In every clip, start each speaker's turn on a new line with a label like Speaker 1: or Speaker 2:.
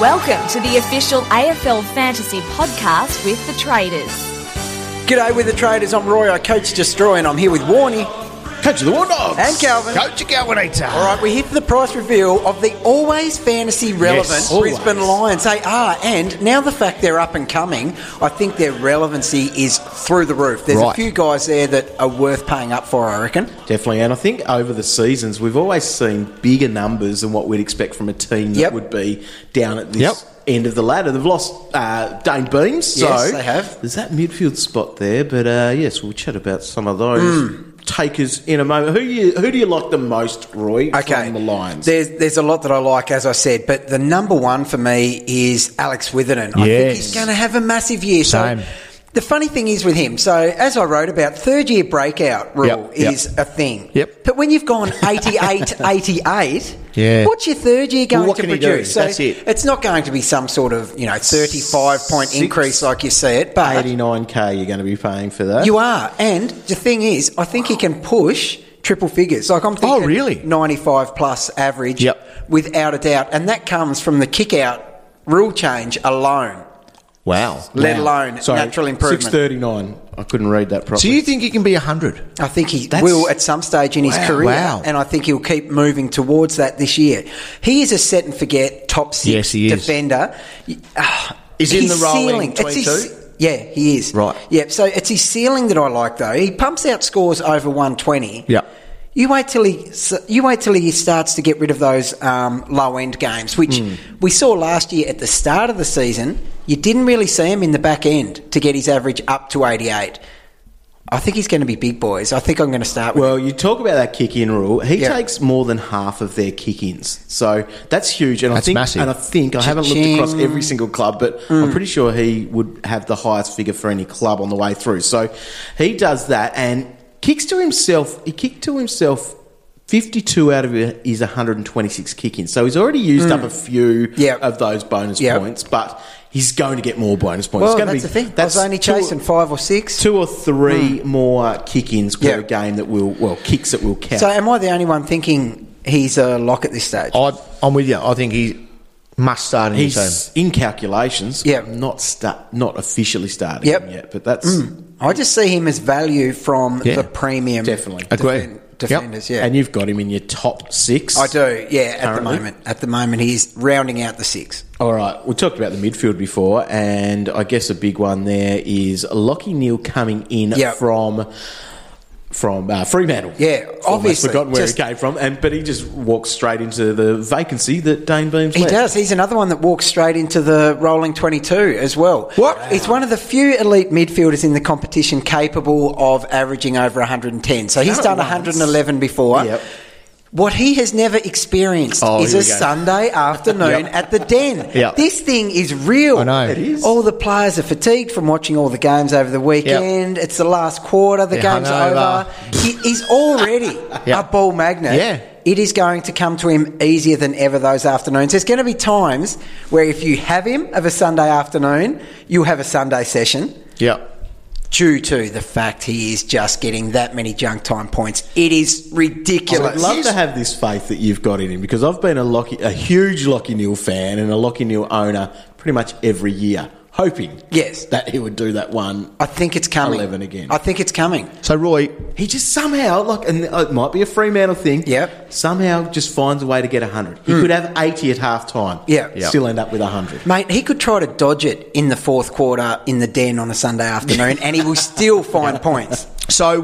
Speaker 1: Welcome to the official AFL Fantasy podcast with The Traders.
Speaker 2: G'day with The Traders, I'm Roy, I coach Destroy, and I'm here with Warnie.
Speaker 3: Coach of the War Dogs.
Speaker 2: And Calvin.
Speaker 3: Coach of Calvinator.
Speaker 2: All right, we're here for the price reveal of the always fantasy relevant
Speaker 3: Yes,
Speaker 2: Brisbane
Speaker 3: always.
Speaker 2: Lions. They are, and now the fact they're up and coming, I think their relevancy is through the roof. There's a
Speaker 3: Right.
Speaker 2: few guys there that are worth paying up for, I reckon.
Speaker 3: Definitely, and I think over the seasons we've always seen bigger numbers than what we'd expect from a team that
Speaker 2: Yep.
Speaker 3: would be down at this end of the ladder. They've lost Dane Beams, so
Speaker 2: Yes, they have.
Speaker 3: there's that midfield spot there. But yes, we'll chat about some of those takers in a moment. Who do you like the most, Roy, from the Lions?
Speaker 2: There's a lot that I like, as I said, but the number one for me is Alex Witherden. I think
Speaker 4: Yes.
Speaker 2: he's going to have a massive year.
Speaker 4: Same.
Speaker 2: So the funny thing is with him, so as I wrote about, third-year breakout rule is a thing.
Speaker 4: Yep.
Speaker 2: But when you've gone 88,
Speaker 4: Yeah.
Speaker 2: what's your third year going
Speaker 3: what
Speaker 2: to
Speaker 3: can he
Speaker 2: produce?
Speaker 3: do?
Speaker 2: So
Speaker 3: That's it.
Speaker 2: it's not going to be some sort of 35-point increase like you see it, but
Speaker 3: 89k you're going to be paying for that.
Speaker 2: you are. And the thing is, I think he can push triple figures. Like I'm thinking
Speaker 4: really?
Speaker 2: 95 plus average
Speaker 4: Yep.
Speaker 2: without a doubt. And that comes from the kick-out rule change alone,
Speaker 4: Wow.
Speaker 2: let alone natural improvement.
Speaker 3: 639. I couldn't read that
Speaker 4: So
Speaker 3: properly.
Speaker 4: you think he can be 100?
Speaker 2: I think he
Speaker 3: That's-
Speaker 2: will at some stage in his
Speaker 4: Wow,
Speaker 2: career,
Speaker 4: wow.
Speaker 2: and I think he'll keep moving towards that this year. He is a set and forget top six
Speaker 4: Yes, he is.
Speaker 2: defender.
Speaker 4: Is he in
Speaker 2: His
Speaker 4: the rolling
Speaker 2: ceiling- it's
Speaker 4: 22?
Speaker 2: his- Yeah, he is.
Speaker 4: Right.
Speaker 2: Yeah, so it's his ceiling that I like, though. He pumps out scores over 120.
Speaker 4: Yeah.
Speaker 2: You wait till he starts to get rid of those low end games, which we saw last year at the start of the season. You didn't really see him in the back end to get his average up to 88. I think he's going to be big, boys. I think I'm going to start with.
Speaker 3: Well, you talk about that kick-in rule. He
Speaker 2: Yeah.
Speaker 3: takes more than half of their kick-ins, so that's huge. And
Speaker 4: That's massive.
Speaker 3: I think I haven't looked
Speaker 2: Cha-ching.
Speaker 3: across every single club, but I'm pretty sure he would have the highest figure for any club on the way through. So he does that and kicks to himself. He kicked to himself 52 out of his 126 kick-ins. So he's already used up a few
Speaker 2: Yep.
Speaker 3: of those bonus
Speaker 2: Yep.
Speaker 3: points, but he's going to get more bonus points.
Speaker 2: Well,
Speaker 3: It's gonna
Speaker 2: that's the thing. I was
Speaker 3: that's
Speaker 2: only
Speaker 3: two-
Speaker 2: chasing 5 or 6.
Speaker 3: 2 or 3 more kick-ins per
Speaker 2: Yeah.
Speaker 3: game that kicks that will count.
Speaker 2: So am I the only one thinking he's a lock at this stage?
Speaker 4: I'm with you. I think he must start in the team.
Speaker 3: He's in calculations.
Speaker 2: Yep.
Speaker 3: Not officially starting
Speaker 2: Yep.
Speaker 3: yet, but that's
Speaker 2: I just see him as value from
Speaker 4: Yeah.
Speaker 2: the premium
Speaker 3: Definitely.
Speaker 4: Agree.
Speaker 2: defenders. Yeah,
Speaker 3: and you've got him in your top 6.
Speaker 2: I do. Yeah,
Speaker 3: Currently.
Speaker 2: At the moment, he's rounding out the 6.
Speaker 3: All right, we talked about the midfield before, and I guess a big one there is Lachie Neale coming in
Speaker 2: Yep.
Speaker 3: from Fremantle.
Speaker 2: Yeah, obviously,
Speaker 3: I've forgotten where
Speaker 2: just-
Speaker 3: he came from, but he just walks straight into the vacancy that Dane Beams
Speaker 2: He
Speaker 3: left.
Speaker 2: does. He's another one that walks straight into the rolling 22 as well.
Speaker 4: What?
Speaker 2: He's one of the few elite midfielders in the competition capable of averaging over 110. So he's
Speaker 3: Done
Speaker 2: done
Speaker 3: it once.
Speaker 2: 111 before.
Speaker 3: Yep.
Speaker 2: What he has never experienced
Speaker 4: Oh,
Speaker 2: is
Speaker 4: here
Speaker 2: a
Speaker 4: we go.
Speaker 2: Sunday afternoon
Speaker 4: Yep.
Speaker 2: at the Den.
Speaker 4: Yep.
Speaker 2: This thing is real.
Speaker 4: I know.
Speaker 3: It is.
Speaker 2: All the players are fatigued from watching all the games over the weekend. It's the last quarter. The
Speaker 4: They're
Speaker 2: game's
Speaker 4: hungover.
Speaker 2: over. He's already
Speaker 4: Yep.
Speaker 2: a ball magnet.
Speaker 4: Yeah.
Speaker 2: It is going to come to him easier than ever those afternoons. There's going to be times where if you have him of a Sunday afternoon, you'll have a Sunday session
Speaker 4: Yeah.
Speaker 2: due to the fact he is just getting that many junk time points. It is ridiculous.
Speaker 3: I'd love to have this faith that you've got in him, because I've been a huge Lachie Neale fan and a Lachie Neale owner pretty much every year, hoping
Speaker 2: Yes.
Speaker 3: that he would do that one.
Speaker 2: I think it's coming.
Speaker 3: 11 again.
Speaker 2: I think it's coming.
Speaker 4: So, Roy,
Speaker 3: He just somehow, and it might be a Fremantle thing,
Speaker 2: Yep.
Speaker 3: somehow just finds a way to get 100. He could have 80 at half time,
Speaker 2: Yeah.
Speaker 3: still end up with 100.
Speaker 2: Mate, he could try to dodge it in the fourth quarter in the Den on a Sunday afternoon and he will still find points.
Speaker 4: so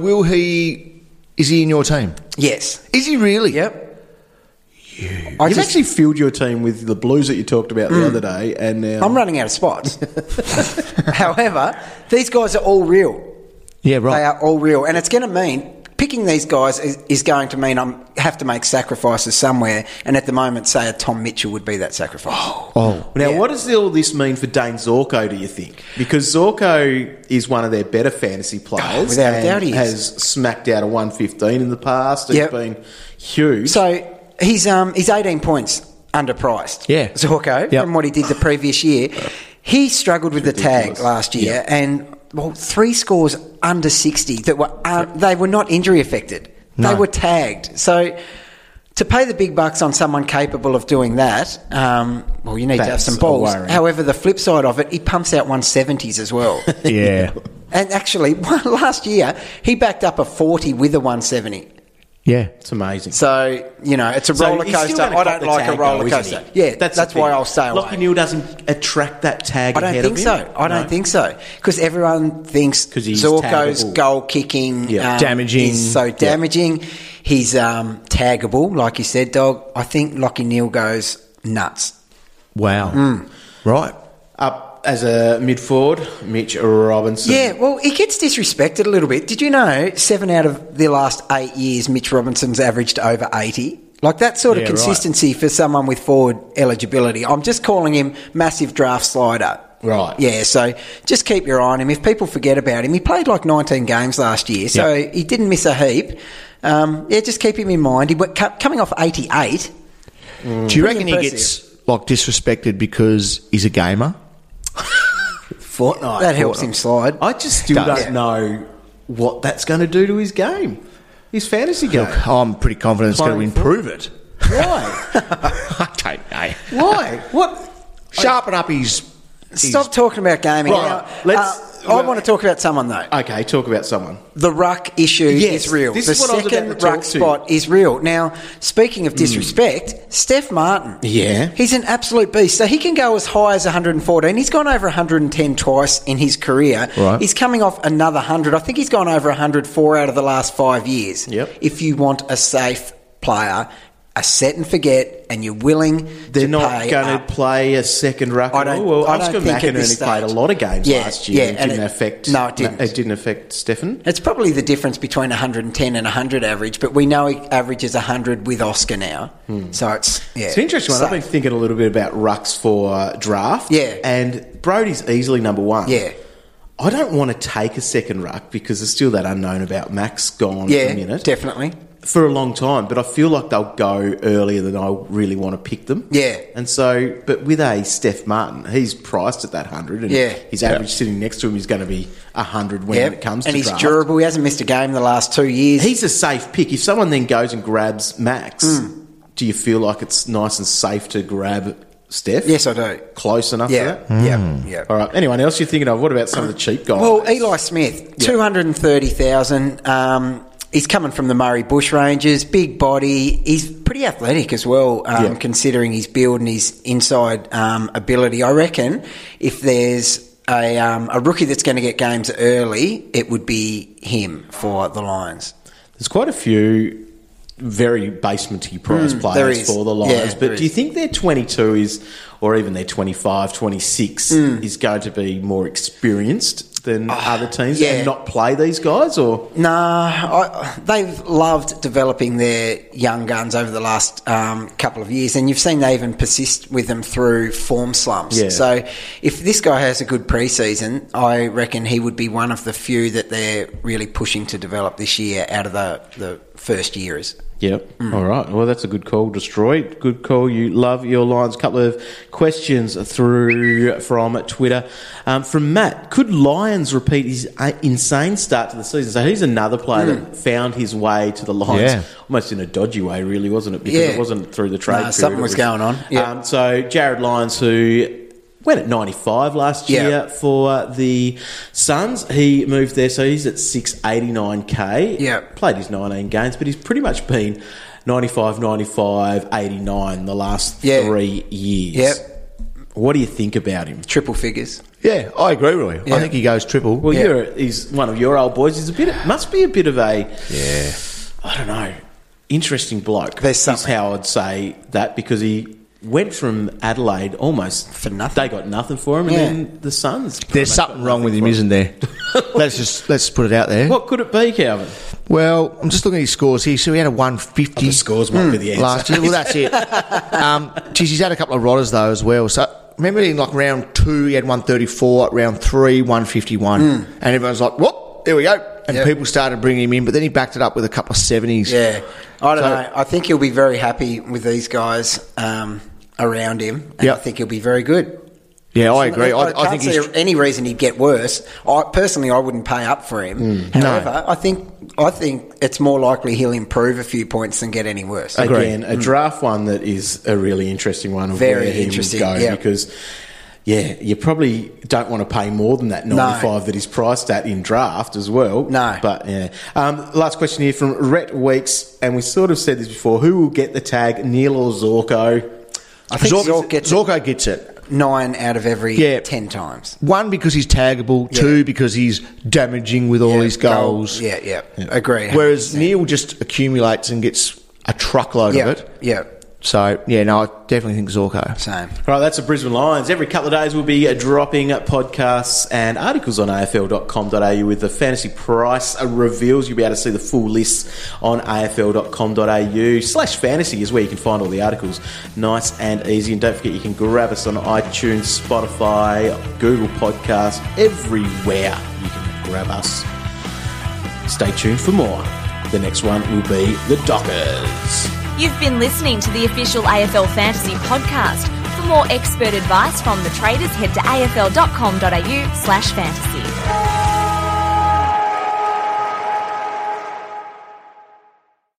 Speaker 4: is he in your team?
Speaker 2: Yes.
Speaker 4: Is he really?
Speaker 2: Yep.
Speaker 3: You've actually filled your team with the Blues that you talked about the other day, and now
Speaker 2: I'm running out of spots. However, these guys are all real.
Speaker 4: Yeah, right.
Speaker 2: They are all real. And it's going to mean picking these guys is going to mean I have to make sacrifices somewhere. And at the moment, say a Tom Mitchell would be that sacrifice.
Speaker 4: Oh.
Speaker 3: Now,
Speaker 2: Yeah.
Speaker 3: what does all this mean for Dane Zorko, do you think? Because Zorko is one of their better fantasy players.
Speaker 2: without a
Speaker 3: and
Speaker 2: doubt he is.
Speaker 3: has smacked out a 115 in the past. It's
Speaker 2: Yep.
Speaker 3: been huge.
Speaker 2: So he's 18 points underpriced.
Speaker 4: Yeah.
Speaker 2: Zorko,
Speaker 4: Yep.
Speaker 2: from what he did the previous year. He struggled with the tag last year and 3 scores under 60 that were they were not injury affected.
Speaker 4: No.
Speaker 2: They were tagged. So to pay the big bucks on someone capable of doing that, you need to have
Speaker 3: That's
Speaker 2: some balls.
Speaker 3: a worry.
Speaker 2: However, the flip side of it, he pumps out 170s as well.
Speaker 4: Yeah.
Speaker 2: And actually, last year, he backed up a 40 with a 170.
Speaker 4: Yeah.
Speaker 3: It's amazing.
Speaker 2: So, it's a
Speaker 3: So
Speaker 2: roller
Speaker 3: he's still
Speaker 2: coaster.
Speaker 3: gonna
Speaker 2: I
Speaker 3: cop
Speaker 2: don't
Speaker 3: the
Speaker 2: like a
Speaker 3: tag,
Speaker 2: roller
Speaker 3: though, isn't
Speaker 2: coaster.
Speaker 3: he?
Speaker 2: Yeah,
Speaker 3: the
Speaker 2: that's why
Speaker 3: thing.
Speaker 2: I'll stay away.
Speaker 3: Lachie Neale doesn't attract that tag
Speaker 2: I don't
Speaker 3: ahead
Speaker 2: think
Speaker 3: of him.
Speaker 2: so. I don't think so. Because everyone thinks
Speaker 3: 'Cause he's
Speaker 2: Zorko's
Speaker 3: taggable.
Speaker 2: goal kicking
Speaker 4: Damaging.
Speaker 2: is so damaging. He's taggable, like you said, Dog. I think Lachie Neale goes nuts.
Speaker 4: Wow. Right.
Speaker 3: Up as a mid-forward, Mitch Robinson.
Speaker 2: Yeah, well, he gets disrespected a little bit. Did you know 7 out of the last 8 years, Mitch Robinson's averaged over 80? Like that sort of
Speaker 4: Yeah,
Speaker 2: consistency for someone with forward eligibility. I'm just calling him massive draft slider.
Speaker 3: Right.
Speaker 2: Yeah, so just keep your eye on him. If people forget about him, he played like 19 games last year, so he didn't miss a heap. Just keep him in mind. He went, coming off 88.
Speaker 4: Do you reckon
Speaker 2: impressive.
Speaker 4: he gets disrespected because he's a gamer?
Speaker 3: Fortnite.
Speaker 2: That helps him slide.
Speaker 3: I just still don't know what that's going to do to his game. His fantasy game.
Speaker 4: Look, I'm pretty confident it's going to
Speaker 3: Playing
Speaker 4: improve it.
Speaker 3: Why?
Speaker 4: I don't know.
Speaker 3: Why? What?
Speaker 4: Sharpen up his...
Speaker 2: Stop talking about gaming.
Speaker 3: Right,
Speaker 2: Now, I want to talk about someone, though.
Speaker 3: Okay, talk about someone.
Speaker 2: The ruck issue
Speaker 3: Yes,
Speaker 2: is real.
Speaker 3: this
Speaker 2: The
Speaker 3: is what I was about
Speaker 2: second
Speaker 3: to talk
Speaker 2: ruck
Speaker 3: to.
Speaker 2: spot is real. Now, speaking of disrespect, Steph Martin.
Speaker 3: Yeah.
Speaker 2: He's an absolute beast. So he can go as high as 114. He's gone over 110 twice in his career.
Speaker 4: Right.
Speaker 2: He's coming off another 100. I think he's gone over 104 out of the last 5 years.
Speaker 3: Yep.
Speaker 2: If you want a safe player, a set and forget, and you're willing
Speaker 3: They're
Speaker 2: to
Speaker 3: not
Speaker 2: pay
Speaker 3: going
Speaker 2: up.
Speaker 3: to play a second ruck.
Speaker 2: I don't-
Speaker 3: Well,
Speaker 2: I don't
Speaker 3: Oscar
Speaker 2: think at this
Speaker 3: McInerney played a
Speaker 2: stage.
Speaker 3: lot of games
Speaker 2: Yeah,
Speaker 3: last year.
Speaker 2: yeah, and
Speaker 3: It didn't
Speaker 2: it-
Speaker 3: affect.
Speaker 2: no, it didn't.
Speaker 3: It didn't affect Stefan.
Speaker 2: It's probably the difference between 110 and 100 average, but we know he averages 100 with Oscar now. So it's
Speaker 3: It's an interesting one. I've been thinking a little bit about rucks for draft.
Speaker 2: Yeah.
Speaker 3: And Brodie's easily number one.
Speaker 2: Yeah.
Speaker 3: I don't want to take a second ruck because there's still that unknown about Max gone
Speaker 2: Yeah,
Speaker 3: a minute.
Speaker 2: definitely.
Speaker 3: For a long time, but I feel like they'll go earlier than I really want to pick them.
Speaker 2: Yeah.
Speaker 3: And so, but with a Steph Martin, he's priced at that 100, and
Speaker 2: Yeah.
Speaker 3: his average sitting next to him is going to be 100 when it comes to
Speaker 2: and he's
Speaker 3: draft.
Speaker 2: durable. He hasn't missed a game the last 2 years.
Speaker 3: He's a safe pick. If someone then goes and grabs Max, do you feel like it's nice and safe to grab Steph?
Speaker 2: Yes, I do.
Speaker 3: Close enough
Speaker 2: Yeah,
Speaker 3: for that?
Speaker 2: yeah.
Speaker 3: All right. Anyone else you're thinking of? What about some of the cheap guys?
Speaker 2: Well, Eli Smith, 230,000. He's coming from the Murray Bushrangers, big body. He's pretty athletic as well, considering his build and his inside ability. I reckon if there's a rookie that's going to get games early, it would be him for the Lions.
Speaker 3: There's quite a few very basementy price
Speaker 2: there
Speaker 3: players
Speaker 2: is.
Speaker 3: for the Lions,
Speaker 2: Yeah,
Speaker 3: but
Speaker 2: there
Speaker 3: do you
Speaker 2: is.
Speaker 3: think their 22 is, or even their 25, 26 is going to be more experienced than other teams
Speaker 2: yeah.
Speaker 3: and not play these guys? Or
Speaker 2: They've loved developing their young guns over the last couple of years, and you've seen they even persist with them through form slumps.
Speaker 3: Yeah.
Speaker 2: So if this guy has a good pre-season, I reckon he would be one of the few that they're really pushing to develop this year out of the first years.
Speaker 3: Yep. All right. Well, that's a good call, Destroy. Good call. You love your Lions. A couple of questions through from Twitter. From Matt, could Lions repeat his insane start to the season? So he's another player that found his way to the Lions,
Speaker 4: Yeah.
Speaker 3: almost in a dodgy way, really, wasn't it? Because it wasn't through the trade period.
Speaker 2: Something
Speaker 3: It
Speaker 2: was going on. Yeah.
Speaker 3: So Jared Lyons, who went at 95 last year
Speaker 2: Yeah.
Speaker 3: for the Suns. He moved there, so he's at 689k.
Speaker 2: Yeah.
Speaker 3: Played his 19 games, but he's pretty much been 95, 95, 89 the last 3 years.
Speaker 2: Yep.
Speaker 3: What do you think about him?
Speaker 2: Triple figures.
Speaker 4: Yeah, I agree, really.
Speaker 2: Yeah.
Speaker 4: I think he goes triple.
Speaker 3: Well,
Speaker 2: Yeah.
Speaker 3: he's one of your old boys. He's must be a bit of a, I don't know, interesting bloke.
Speaker 2: There's
Speaker 3: is
Speaker 2: something.
Speaker 3: how I'd say that, because he went from Adelaide almost
Speaker 2: For nothing.
Speaker 3: They got nothing for him, and
Speaker 2: Yeah.
Speaker 3: then the Suns. pretty
Speaker 4: There's
Speaker 3: much
Speaker 4: something
Speaker 3: got
Speaker 4: wrong with
Speaker 3: nothing
Speaker 4: him,
Speaker 3: for
Speaker 4: isn't there? let's put it out there.
Speaker 3: What could it be, Calvin?
Speaker 4: Well, I'm just looking at his scores here. So he had a 150
Speaker 3: The scores might be the answer.
Speaker 4: last year. Well, that's it. Geez, he's had a couple of rodders though as well. So remember in like round 2 he had 134, round 3 151, and everyone's like, "What? There we go." And
Speaker 2: Yep.
Speaker 4: people started bringing him in, but then he backed it up with a couple of 70s.
Speaker 2: Yeah. I don't
Speaker 4: So-
Speaker 2: know. I think he'll be very happy with these guys around him. And
Speaker 4: Yep.
Speaker 2: I think he'll be very good.
Speaker 4: Yeah, I agree. I
Speaker 2: can't
Speaker 4: think
Speaker 2: see
Speaker 4: he's...
Speaker 2: any reason he'd get worse. Personally, I wouldn't pay up for him. However, I think it's more likely he'll improve a few points than get any worse.
Speaker 3: Again, a draft one that is a really interesting one. Of
Speaker 2: Very
Speaker 3: where he
Speaker 2: interesting,
Speaker 3: would go because, you probably don't want to pay more than that 95 that he's priced at in draft as well.
Speaker 2: No.
Speaker 3: But, yeah. Last question here from Rhett Weeks, and we sort of said this before. Who will get the tag, Neil or Zorko?
Speaker 2: I think
Speaker 4: Zorko gets it.
Speaker 2: 9 out of every 10 times.
Speaker 4: One, because he's taggable.
Speaker 2: Yeah.
Speaker 4: 2, because he's damaging with all his goals.
Speaker 2: Yeah. Agree.
Speaker 4: Whereas Neil just accumulates and gets a truckload of it.
Speaker 2: Yeah.
Speaker 4: So, I definitely think Zorko.
Speaker 2: Same.
Speaker 3: Right, that's the Brisbane Lions. Every couple of days we'll be dropping podcasts and articles on afl.com.au with the fantasy price reveals. You'll be able to see the full list on afl.com.au/fantasy is where you can find all the articles. Nice and easy. And don't forget you can grab us on iTunes, Spotify, Google Podcasts, everywhere you can grab us. Stay tuned for more. The next one will be the Dockers.
Speaker 1: You've been listening to the official AFL Fantasy podcast. For more expert advice from the traders, head to afl.com.au/fantasy.